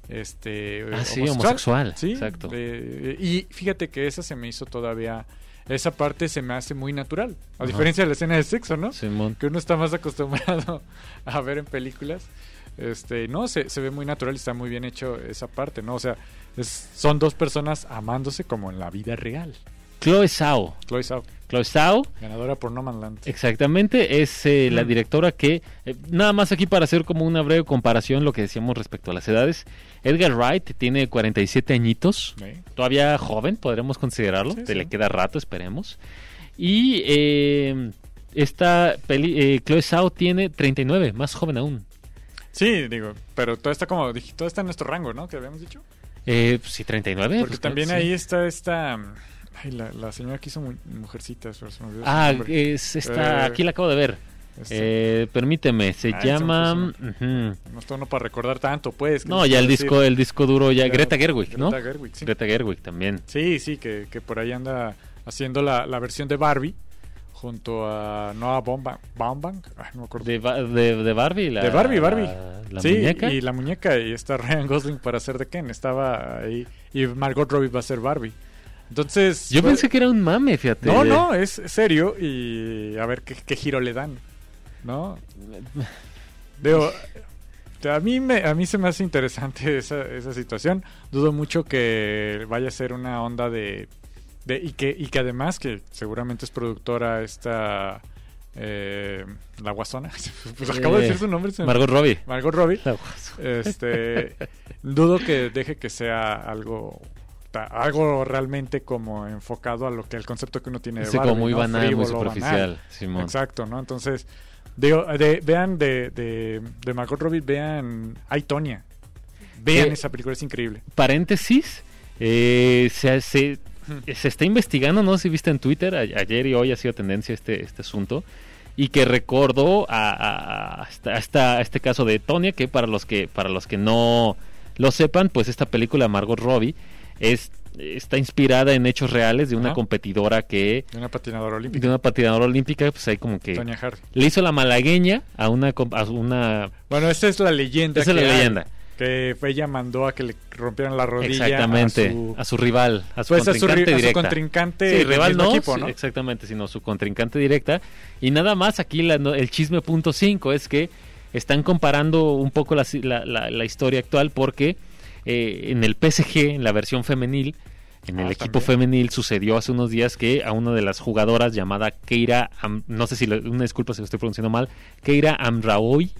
homosexual. Sí, exacto. Y fíjate que esa se me hizo todavía... Esa parte se me hace muy natural. A diferencia de la escena de sexo, ¿no? Simón. Que uno está más acostumbrado a ver en películas. No, se ve muy natural y está muy bien hecho esa parte, ¿no? O sea, son dos personas amándose como en la vida real. Chloe Zhao. Ganadora por No Man's Land. Exactamente, es la directora que, nada más aquí para hacer como una breve comparación, lo que decíamos respecto a las edades. Edgar Wright tiene 47 añitos, todavía joven, podremos considerarlo, le queda rato, esperemos. Y Chloe Zhao tiene 39, más joven aún. Sí, digo, pero todo está en nuestro rango, ¿no? Que habíamos dicho. Sí, 39. Porque pues, también sí. ahí está esta... Ay, la señora que hizo Mujercitas, pero se me olvidó su nombre. Es esta, aquí la acabo de ver. Permíteme, se llama... No está uno para recordar tanto, pues. No, ya el disco duro ya... Greta Gerwig, ¿no? Greta Gerwig, sí. Greta Gerwig también. Sí, que por ahí anda haciendo la versión de Barbie junto a Noah Baumbach. No me acuerdo. De Barbie. De Barbie. La sí, muñeca. Y la muñeca, y está Ryan Gosling para hacer de Ken. Estaba ahí. Y Margot Robbie va a ser Barbie. Entonces... Yo pensé que era un mame, fíjate. No, es serio y a ver qué giro le dan, ¿no? Digo, a mí se me hace interesante esa situación. Dudo mucho que vaya a ser una onda y que además, que seguramente es productora esta... la Guasona. Pues acabo de decir su nombre. Margot Robbie. Margot Robbie. La Guasona. Dudo que deje que sea algo realmente como enfocado a lo que el concepto que uno tiene de Sí, Barbie, como muy ¿no? banal, Frívolo, muy superficial, banal. Simón. Exacto, ¿no? Entonces, vean de Margot Robbie, vean I, Tonya. Vean esa película, es increíble. Paréntesis, se está investigando, no sé si viste en Twitter, ayer y hoy ha sido tendencia este asunto, y que recordó a este caso de Tonya, que para los que no lo sepan, pues esta película Margot Robbie está inspirada en hechos reales de una competidora de una patinadora olímpica, pues ahí como que Tonya Harding le hizo la malagueña a una bueno, esa es la leyenda. Esa es la leyenda. Que ella mandó a que le rompieran la rodilla exactamente a su rival, a su contrincante directa. A su contrincante sí, rival no, equipo, ¿no? Sí, exactamente, sino su contrincante directa. Y nada más aquí el chisme punto 5 es que están comparando un poco la historia actual porque en el PSG, en la versión femenil, en el equipo femenil sucedió hace unos días que a una de las jugadoras llamada Keira, no sé si una disculpa si lo estoy pronunciando mal, Keira Amraoui,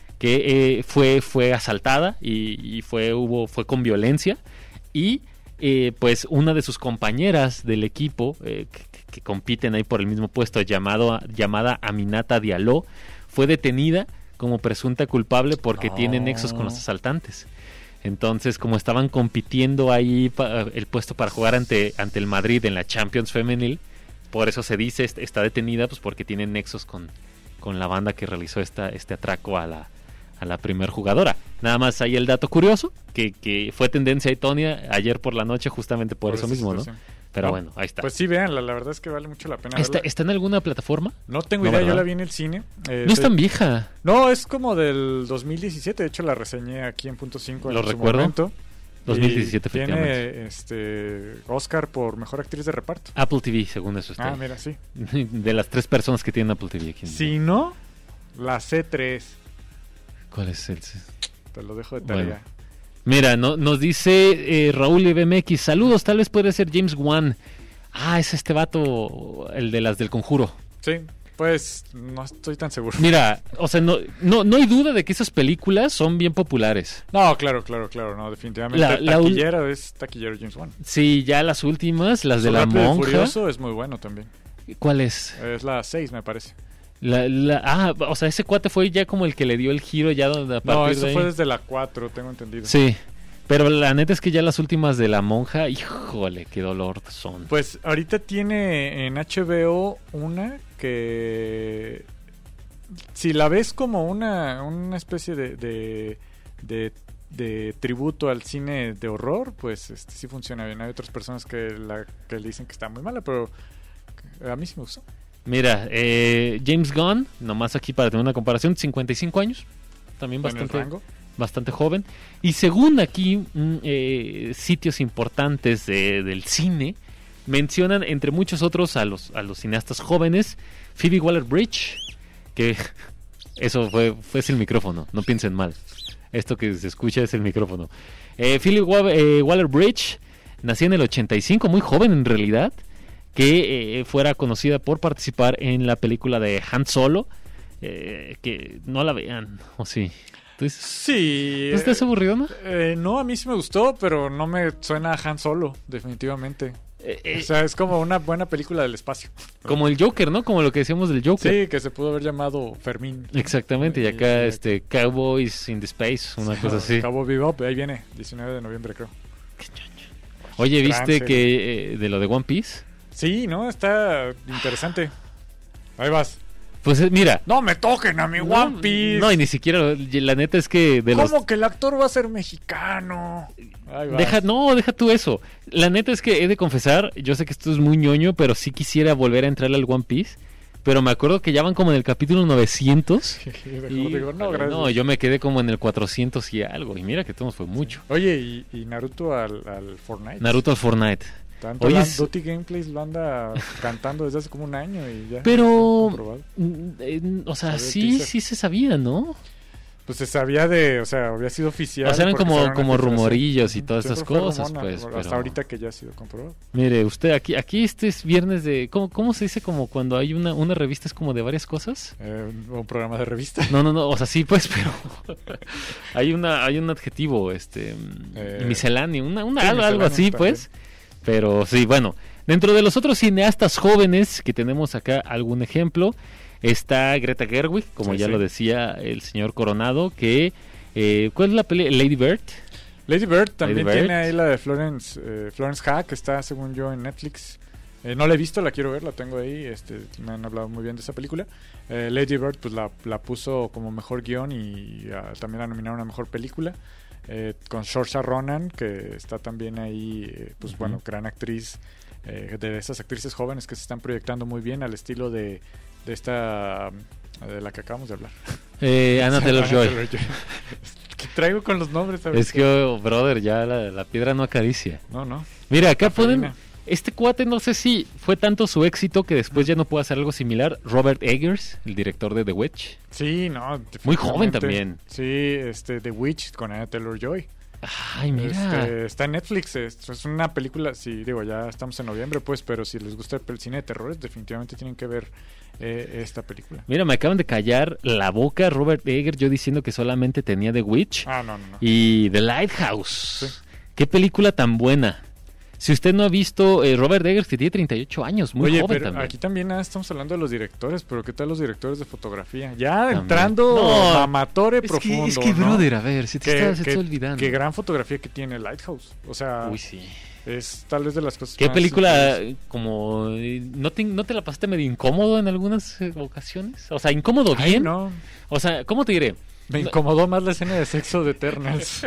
que fue asaltada y fue con violencia, y pues una de sus compañeras del equipo que compiten ahí por el mismo puesto, llamada Aminata Diallo, fue detenida como presunta culpable porque tiene nexos con los asaltantes. Entonces, como estaban compitiendo ahí el puesto para jugar ante el Madrid en la Champions femenil, por eso se dice está detenida, pues porque tiene nexos con la banda que realizó este atraco a la primer jugadora. Nada más ahí el dato curioso, que fue tendencia a Tonya ayer por la noche justamente por eso mismo, ¿no? Pero bueno, ahí está. Pues sí, véanla, la verdad es que vale mucho la pena ¿Está verla. en alguna plataforma? No tengo idea, ¿verdad? yo la vi en el cine. No es tan vieja. No, es como del 2017, de hecho la reseñé aquí en Punto 5 en Lo su recuerdo. momento. 2017, efectivamente. Tiene Oscar por Mejor Actriz de Reparto. Apple TV, según eso está. Mira, sí. De las 3 personas que tienen Apple TV aquí. Si no, la C3. ¿Cuál es el? Te lo dejo de tarea. Bueno. Mira, nos dice Raúl BMX, saludos, tal vez puede ser James Wan. Es este vato, el de las del Conjuro. Sí, pues no estoy tan seguro. Mira, o sea, no hay duda de que esas películas son bien populares. No, claro, no, definitivamente. Taquillero es taquillero James Wan. Sí, ya las últimas, las de la Rápido y monja. Furioso es muy bueno también. ¿Cuál es? Es la 6, me parece. O sea, ese cuate fue ya como el que le dio el giro ya donde a partir No, eso de ahí. fue desde la 4, tengo entendido. Sí. Pero la neta es que ya las últimas de la monja, híjole, qué dolor son. Pues ahorita tiene en HBO una que si la ves como una especie de tributo al cine de horror, pues sí funciona bien. Hay otras personas que le dicen que está muy mala, pero a mí sí me gustó. Mira, James Gunn, nomás aquí para tener una comparación, 55 años, también bastante joven. Y según aquí sitios importantes del cine, mencionan entre muchos otros a los cineastas jóvenes, Phoebe Waller-Bridge, que eso fue el micrófono, no piensen mal, esto que se escucha es el micrófono. Phoebe Waller-Bridge nació en el 85, muy joven en realidad, que fuera conocida por participar en la película de Han Solo, que no la vean, ¿o sí? Entonces, sí. ¿No estás aburrido, no? No, a mí sí me gustó, pero no me suena a Han Solo, definitivamente. O sea, es como una buena película del espacio. Como el Joker, ¿no? Como lo que decíamos del Joker. Sí, que se pudo haber llamado Fermín. Exactamente, y acá Cowboys in the Space, una cosa así. Cowboy Bebop, ahí viene, 19 de noviembre creo. Oye, ¿viste que de lo de One Piece? Sí, ¿no? Está interesante. Ahí vas. Pues mira. No me toquen a mi One Piece. No, y ni siquiera, la neta es que ¿Cómo que el actor va a ser mexicano? Ahí vas. Deja tú eso. La neta es que he de confesar, yo sé que esto es muy ñoño, pero sí quisiera volver a entrar al One Piece. Pero me acuerdo que ya van como en el capítulo 900. No, yo me quedé como en el 400 y algo. Y mira que todo fue mucho. Oye, ¿y Naruto al Fortnite? Naruto al Fortnite. Tanto Oye, Duty Gameplays lo anda cantando desde hace como un año y ya. Pero, está comprobado. o sea, Sabía el sí teaser. se sabía, ¿no? Pues se sabía o sea, había sido oficial. O sea, eran porque como fueron una rumorillos y filtración. todas esas Siempre fue cosas, rumor, pues, hasta pero- ahorita que ya ha sido comprobado. Mire, usted, aquí este es viernes de... ¿Cómo se dice como cuando hay una revista es como de varias cosas? Un programa de revista. No, o sea, sí, pues, pero hay un adjetivo, misceláneo, sí, algo misceláneo así, también. pues. Pero sí, bueno, dentro de los otros cineastas jóvenes que tenemos acá algún ejemplo, está Greta Gerwig, como Sí, ya sí. lo decía el señor Coronado, que ¿cuál es la película? Lady Bird. Lady Bird también Lady Bird. tiene ahí la de Florence Ha, que está, según yo, en Netflix. No la he visto, la quiero ver, la tengo ahí. Me han hablado muy bien de esa película. Lady Bird, pues la puso como mejor guión y también la nominaron a mejor película. Con Saoirse Ronan, que está también ahí, pues bueno, gran actriz, de esas actrices jóvenes que se están proyectando muy bien al estilo de esta, de la que acabamos de hablar. Anna Taylor-Joy. ¿Qué traigo con los nombres? ¿sabes? Es que, oh, brother, ya la piedra no acaricia. No. Mira, acá ponen... Cafeína. Este cuate, no sé si fue tanto su éxito que después ya no pudo hacer algo similar. Robert Eggers, el director de The Witch. Sí, no. Muy joven definitivamente. también. Sí, The Witch con Anna Taylor-Joy. Ay, mira. Está en Netflix. Es una película, sí, digo, ya estamos en noviembre, pues, pero si les gusta el cine de terrores, definitivamente tienen que ver esta película. Mira, me acaban de callar la boca Robert Eggers, yo diciendo que solamente tenía The Witch No. y The Lighthouse. Sí. Qué película tan buena. Si usted no ha visto Robert Eggers, que tiene 38 años, muy Oye, joven pero también. aquí también estamos hablando de los directores, pero ¿qué tal los directores de fotografía? Ya También. entrando No, mamatore Es profundo, que ¿no? brother, a ver, si te estás olvidando. Qué gran fotografía que tiene Lighthouse. O sea, Uy, sí. es tal vez de las cosas ¿Qué más película increíbles. como... ¿no te la pasaste medio incómodo en algunas ocasiones? O sea, incómodo Ay, bien. no. O sea, ¿cómo te diré? Me incomodó más la escena de sexo de Eternals.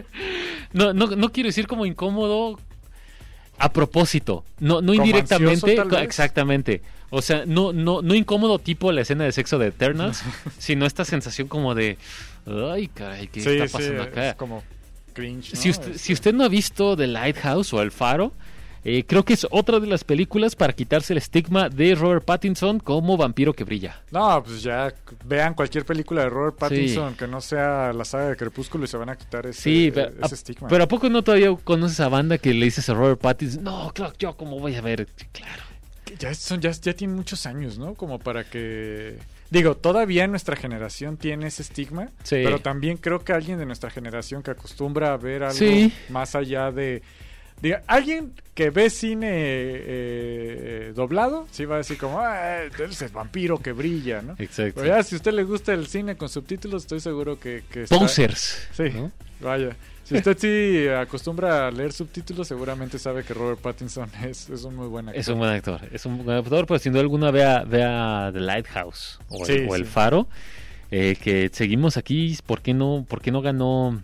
No quiero decir como incómodo a propósito, no ¿Como indirectamente, ansioso, tal vez? exactamente. O sea, no incómodo tipo la escena de sexo de Eternals, sino esta sensación como de, ay, caray, ¿qué está pasando acá? es como cringe, ¿no? Si usted no ha visto The Lighthouse o El Faro, creo que es otra de las películas para quitarse el estigma de Robert Pattinson como vampiro que brilla. No, pues ya vean cualquier película de Robert Pattinson Sí. que no sea la saga de Crepúsculo y se van a quitar Sí, ese estigma. pero ¿a poco no todavía conoces a banda que le dices a Robert Pattinson? No, claro, yo cómo voy a ver, claro. Que ya tienen muchos años, ¿no? Como para que... Digo, todavía nuestra generación tiene ese estigma, Sí. pero también creo que alguien de nuestra generación que acostumbra a ver algo Sí. más allá de... Diga, alguien que ve cine doblado, sí va a decir como, él es el vampiro que brilla, ¿no? Exacto. Pero ya, si a usted le gusta el cine con subtítulos, estoy seguro que está... Posers. Sí, ¿no? vaya. Si usted sí acostumbra a leer subtítulos, seguramente sabe que Robert Pattinson es un muy buen actor. Es un buen actor, pero sin duda alguna vea The Lighthouse o, Sí, o El sí. Faro, que seguimos aquí, ¿por qué no ganó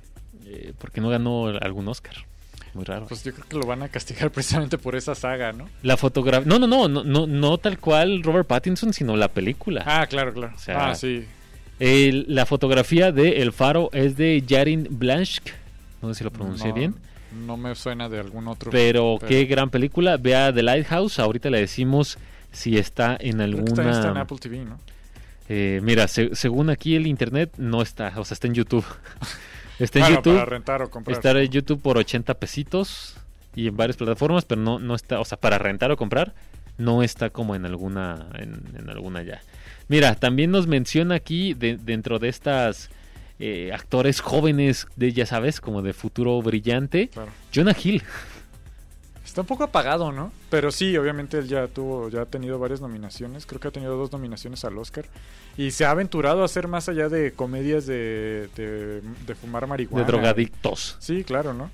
algún Oscar? Muy raro. Pues yo creo que lo van a castigar precisamente por esa saga, ¿no? La fotografía, no tal cual Robert Pattinson, sino la película. Ah, claro. O sea, sí. La fotografía de El Faro es de Jarin Blanchk, no sé si lo pronuncié No, bien. No me suena de algún otro. Pero qué gran película. Vea The Lighthouse. Ahorita le decimos si está en Creo que también está en alguna. Apple TV, ¿no? Mira, según aquí el internet no está. O sea, está en YouTube. Está en Claro, YouTube. para rentar o comprar. Está en YouTube por 80 pesitos y en varias plataformas, pero no está. O sea, para rentar o comprar no está como en alguna en alguna ya. Mira, también nos menciona aquí dentro de estas actores jóvenes de, ya sabes, como de futuro brillante, Claro. Jonah Hill. Está un poco apagado, ¿no? Pero sí, obviamente él ya ha tenido varias nominaciones. Creo que ha tenido 2 nominaciones al Oscar. Y se ha aventurado a hacer más allá de comedias de fumar marihuana. De drogadictos. Sí, claro, ¿no?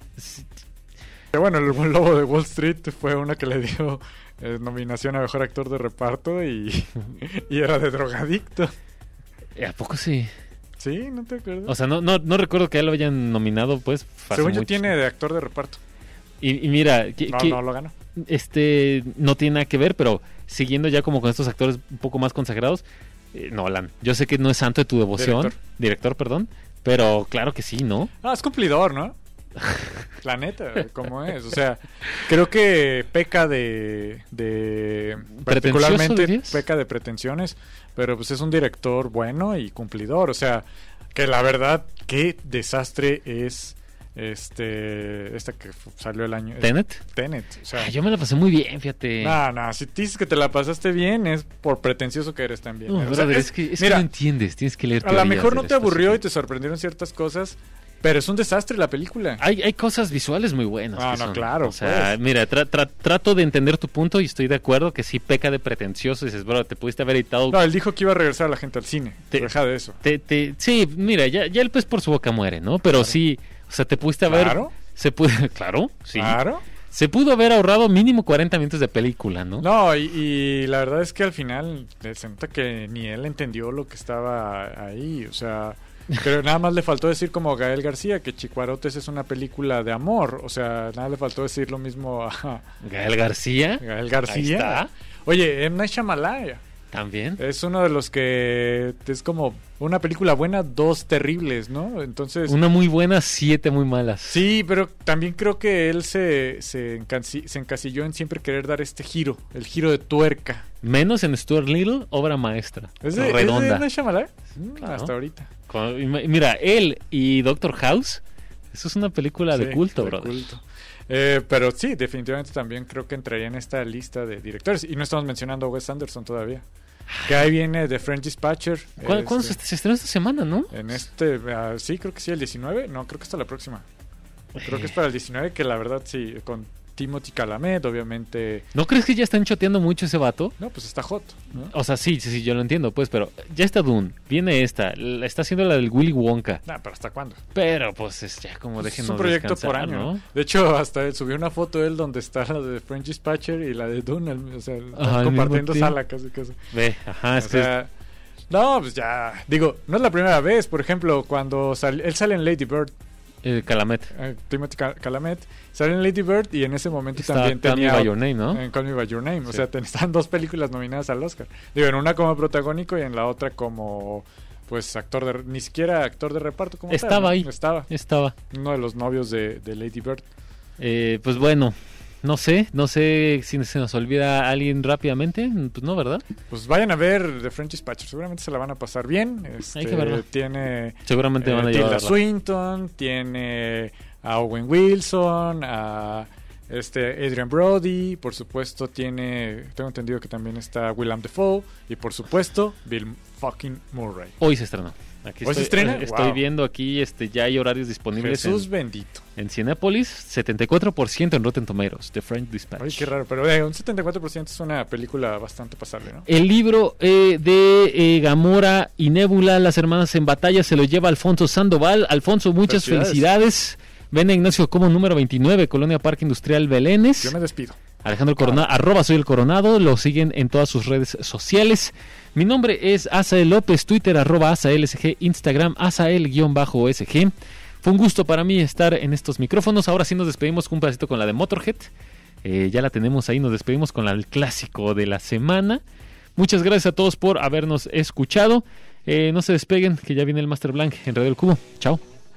Pero bueno, El Buen Lobo de Wall Street fue una que le dio nominación a Mejor Actor de Reparto y era de drogadicto. ¿A poco sí? ¿Sí? ¿No te acuerdas? O sea, no recuerdo que ya lo hayan nominado, pues. hace Según yo mucho. tiene de actor de reparto. Y mira, No lo ganó. no tiene nada que ver, pero siguiendo ya como con estos actores un poco más consagrados, Nolan. Yo sé que no es santo de tu devoción. Director, perdón. Pero claro que sí, ¿no? Ah, es cumplidor, ¿no? La neta, ¿cómo es? O sea, creo que peca de particularmente ¿dirías? peca de pretensiones, pero pues es un director bueno y cumplidor. O sea, que la verdad, qué desastre es esta que salió el año. ¿Tenet? Tenet, o sea. Yo me la pasé muy bien, fíjate. No, si dices que te la pasaste bien es por pretencioso que eres también. No, O sea, brother, es que mira, no entiendes, tienes que leer a lo teorías mejor del no te aburrió y espacio. te sorprendieron ciertas cosas, pero es un desastre la película. Hay cosas visuales muy buenas. Ah, que no, son. claro, O sea, pues. mira, trato de entender tu punto y estoy de acuerdo que sí peca de pretencioso. Dices, bro, te pudiste haber editado. No, él dijo que iba a regresar a la gente al cine. Deja de eso. Sí, mira, ya el pez por su boca muere, ¿no? Pero sí, o sea, te pudiste haber. Claro. Claro, sí. Claro. Se pudo haber ahorrado mínimo 40 minutos de película, ¿no? No, y la verdad es que al final se nota que ni él entendió lo que estaba ahí. O sea, pero nada más le faltó decir como Gael García que Chicuarotes es una película de amor. O sea, nada le faltó decir lo mismo a Gael García. Gael García. Ahí está. Oye, M. Night Shyamalan También. es uno de los que es como una película buena, dos terribles, ¿no? Entonces... Una muy buena, 7 muy malas. Sí, pero también creo que él se encasilló en siempre querer dar este giro, el giro de tuerca. Menos en Stuart Little, obra maestra. ¿Es de redonda. M. Shyamalan? Claro. Hasta ahorita. Mira, él y Doctor House, eso es una película de Sí, culto, de brother. culto. Pero sí, definitivamente también creo que entraría en esta lista de directores. Y no estamos mencionando a Wes Anderson todavía. Que ahí viene The French Dispatcher. ¿Cuándo se estrenó esta semana, no? Sí, creo que sí, el 19. No, creo que hasta la próxima. Creo que es para el 19, que la verdad sí, con Timothy Chalamet, obviamente. ¿No crees que ya están choteando mucho ese vato? No, pues está hot, ¿no? O sea, sí, yo lo entiendo, pues, pero ya está Dune, viene está haciendo la del Willy Wonka. Nah, pero ¿hasta cuándo? Pero, pues, es ya como Es déjenos un proyecto descansar, por año, ¿no? De hecho, hasta él subió una foto él donde está la de French Dispatcher y la de Dune, o sea, están al compartiendo mismo sala casi. Ve, ajá, es O sea, no, pues ya, digo, no es la primera vez, por ejemplo, cuando él sale en Lady Bird, Calamet. Timothy Chalamet, sale en Lady Bird y en ese momento Está también Call Me tenía By Your Name, ¿no? en Call Me By Your Name, o Sí. sea, están dos películas nominadas al Oscar. Digo, en una como protagónico y en la otra como pues ni siquiera actor de reparto como Estaba tal, ¿no? ahí. Estaba uno de los novios de Lady Bird. Pues bueno, no sé si se nos olvida alguien rápidamente, pues no, ¿verdad? Pues vayan a ver The French Dispatcher, seguramente se la van a pasar bien. Hay que verla. Tiene Seguramente van a llevar Tilda a verla. Swinton, tiene a Owen Wilson, a Adrian Brody, por supuesto tengo entendido que también está Willem Dafoe y por supuesto Bill fucking Murray. Hoy se estrenó. Aquí ¿Hoy se estrena? Estoy Wow. viendo aquí, ya hay horarios disponibles Jesús bendito. en Cinépolis, 74% en Rotten Tomatoes, The French Dispatch. Oye, qué raro, pero un 74% es una película bastante pasable, ¿no? El libro de Gamora y Nebula, las hermanas en batalla, se lo lleva Alfonso Sandoval. Alfonso, muchas felicidades. Ven a Ignacio como número 29, Colonia Parque Industrial Belénes. Yo me despido. Alejandro Coronado, @soy el Coronado, lo siguen en todas sus redes sociales. Mi nombre es Asael López, Twitter @AsaelSG, Instagram Asael_OSG. Fue un gusto para mí estar en estos micrófonos. Ahora sí nos despedimos con un pedacito con la de Motorhead. Ya la tenemos ahí, nos despedimos con el clásico de la semana. Muchas gracias a todos por habernos escuchado. No se despeguen, que ya viene el Master Blank en Radio El Cubo. Chao.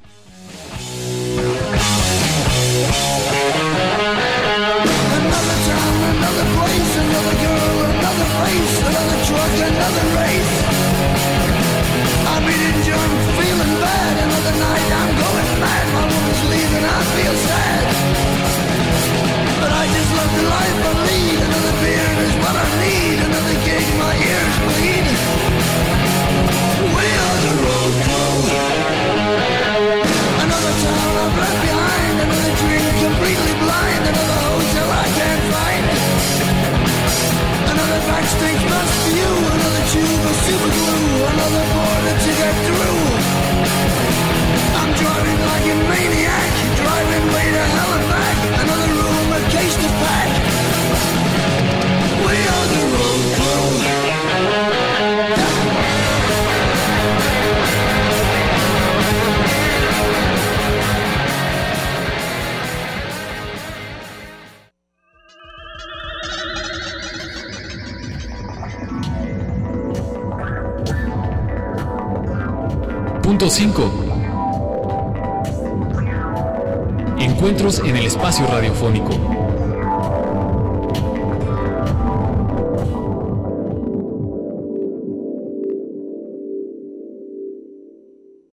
Another town, another place, another girl, another face, another truck, another race. I'm eating junk, feeling bad. Another night, I'm going mad. My woman's leaving, I feel sad. But I just love the life I lead. Another beer is what I need. Another gig, my ears bleed. We are the road crew. Another town I've left behind. Another dream completely blind. Another hotel I can't find. Another backstage bus for you. Another tube of super glue. Another border to get through. I'm driving like a maniac. Driving way to hell and back. Another room, a case to pack. We are the road crew. Punto 5. Encuentros en el espacio radiofónico.